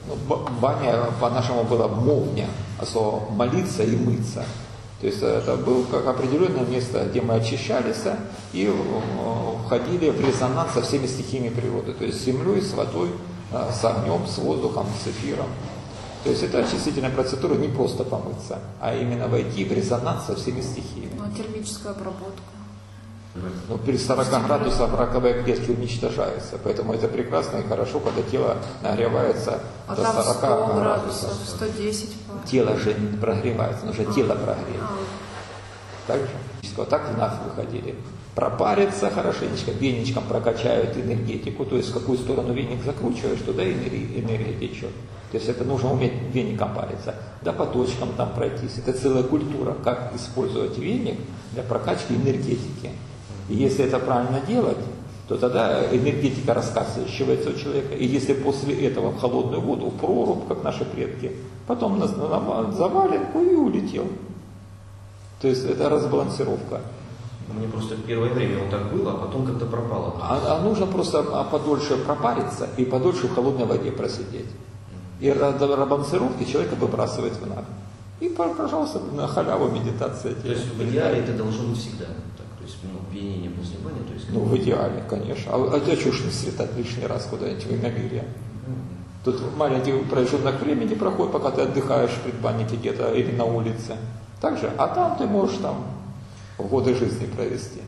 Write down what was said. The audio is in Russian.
Баня по-нашему была мовня, а слово молиться и мыться. То есть это было как определенное место, где мы очищались и входили в резонанс со всеми стихиями природы. То есть с землей, с водой, с огнем, с воздухом, с эфиром. То есть это очистительная процедура не просто помыться, а именно войти в резонанс со всеми стихиями. Ну, а термическая обработка? Но при 40 градусах раковые клетки уничтожаются. Поэтому это прекрасно и хорошо, когда тело нагревается до 40 градусов. 110. Тело же не прогревается, нужно тело прогреть. Так же? Так в нас выходили. Пропариться хорошенечко, веничком прокачают энергетику, то есть в какую сторону веник закручиваешь, туда энергия течет. То есть это нужно уметь веником париться, да по точкам там пройтись. Это целая культура, как использовать веник для прокачки энергетики. И если это правильно делать, то тогда энергетика раскачивается у человека. И если после этого в холодную воду, в прорубь, как наши предки, потом на заваленку и улетел. То есть это разбалансировка. Мне просто первое время вот так было, а потом как-то пропало. А нужно просто подольше пропариться и подольше в холодной воде просидеть. И до разбалансировки человека выбрасывает в нар. И, пожалуйста, на халяву медитация. То есть в идеале это должно быть всегда так. То есть пьянение после бани, то есть. Ну, в идеале, конечно. А что ж не слетать лишний раз куда-нибудь в иномирье? Тут маленький промежуток времени проходит, пока ты отдыхаешь в предбаннике где-то или на улице. Так же, а там ты можешь там годы жизни провести.